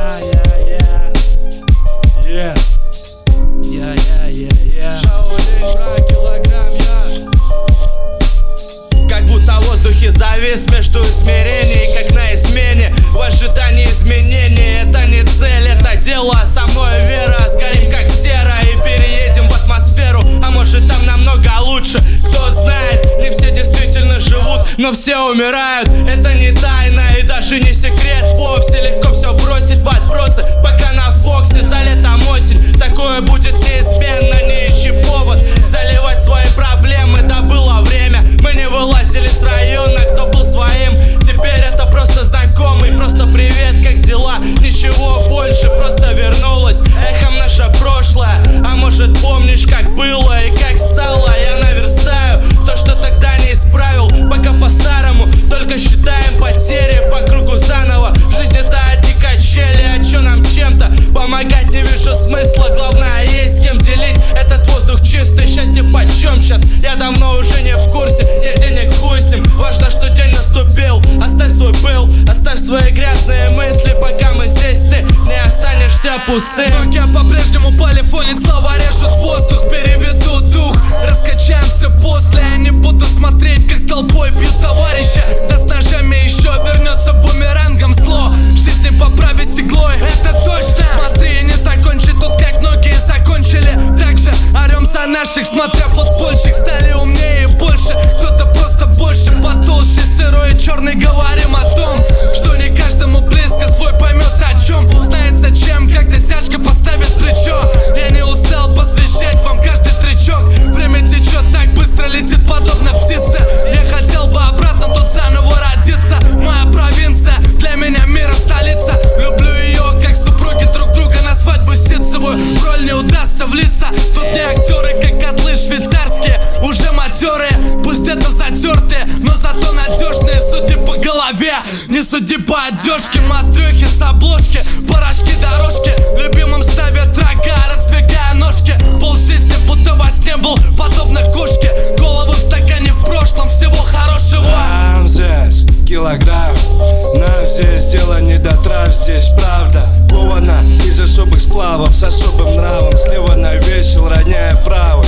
Как будто в воздухе завис между измерений, как на измене, в ожидании изменений. Это не цель, это дело, самой вера. Сгорим как сера и переедем в атмосферу. А может там намного лучше, кто знает. Не все действительно живут, но все умирают. Это не тайна и даже не секрет вовсе. Легко все бросить в отбросы, пока на Фоксе за летом осень. Такое будет неизменно, не ищи повод заливать свои проблемы. Да было время, мы не вылазили с района, кто был своим. Теперь это просто знакомый, просто привет, как дела? Ничего больше, просто вернулось эхом наше прошлое. А может помнишь, как было и как стало? Я наверстаю то, что тогда не исправил. Пока по-старому, только считаем потери по кругу заново. Жизнь это одни качели, а чё нам чем-то помогать не вижу смысла. Главное есть с кем делить этот воздух чистый. Счастье почем сейчас? Я давно уже не в курсе. Нет денег, хуй с ним, важно, что день наступил. Оставь свой пыл, оставь свои грязные мысли. Пока мы здесь, ты не останешься пустым. Ноги по-прежнему полифонить, слова режут воздух, переведут дух. Раскачаемся после, я не буду смотреть, как толпой бьют товарища. Да с ножами еще вернется бумерангом зло. Жизнь не поправить иглой, это точно. Смотри, не закончи тут, как многие закончили. Также орем за наших, смотря футбольщик. Стали умнее и больше, кто-то просто больше, потолще. Сырой и черный говорим о том, что не каждому близко свой поймет о чем. Знает зачем, когда тяжко поставит плечо. Я не устал посвящать вам каждый тречок. Время течет так быстро, летит подобно птице. Я хотел бы обратно тут заново родиться. Моя провинция, для меня мира столица. Люблю ее, как супруги друг друга на свадьбу ситцевую. В роль не удастся влиться. Тут не актеры, как котлы швейцарские, уже матерые, пусть это затертые, но зато надежные. Суди по голове, не суди по одежке. Матрёхи с обложки, порошки, дорожки. Любимым ставят рога, раздвигая ножки. Полжизни будто во сне был, подобно кошке. Головы в стакане в прошлом, всего хорошего. Нам здесь килограмм, нам здесь дело не до трав. Здесь правда кована из особых сплавов, с особым нравом. Слева навесил, роняя правый.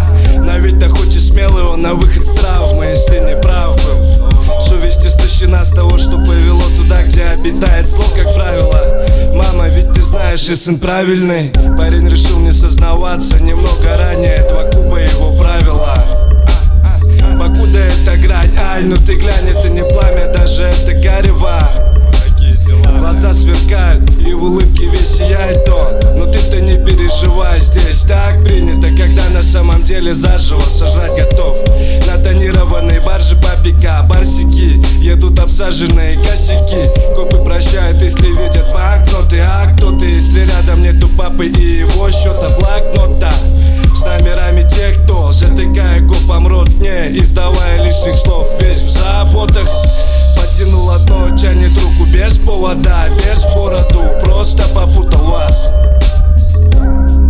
Но ведь-то хоть и смелый, он на выход с травмы, если не прав был. Совесть истощена с того, что повело туда, где обитает зло, как правило. Мама, ведь ты знаешь, и сын правильный. Парень решил не сознаваться немного ранее. 2 куба его правила. Покуда это грань, ай, ну ты глянь, это не пламя, даже это горево. Глаза сверкают, и в улыбке весь сияет он. Но ты-то не переживай, здесь так принято, когда на самом деле заживо сожрать готов. На тонированной барже по пика барсики едут обсаженные косяки. Копы прощают, если видят банкноты. А кто ты, если рядом нету папы и его счета блокнота? С номерами тех, кто, затыкая копом рот, не издавая лишних слов, весь в заботах. Потянул одно, тянет руку без повода, без бороду, просто попутал вас.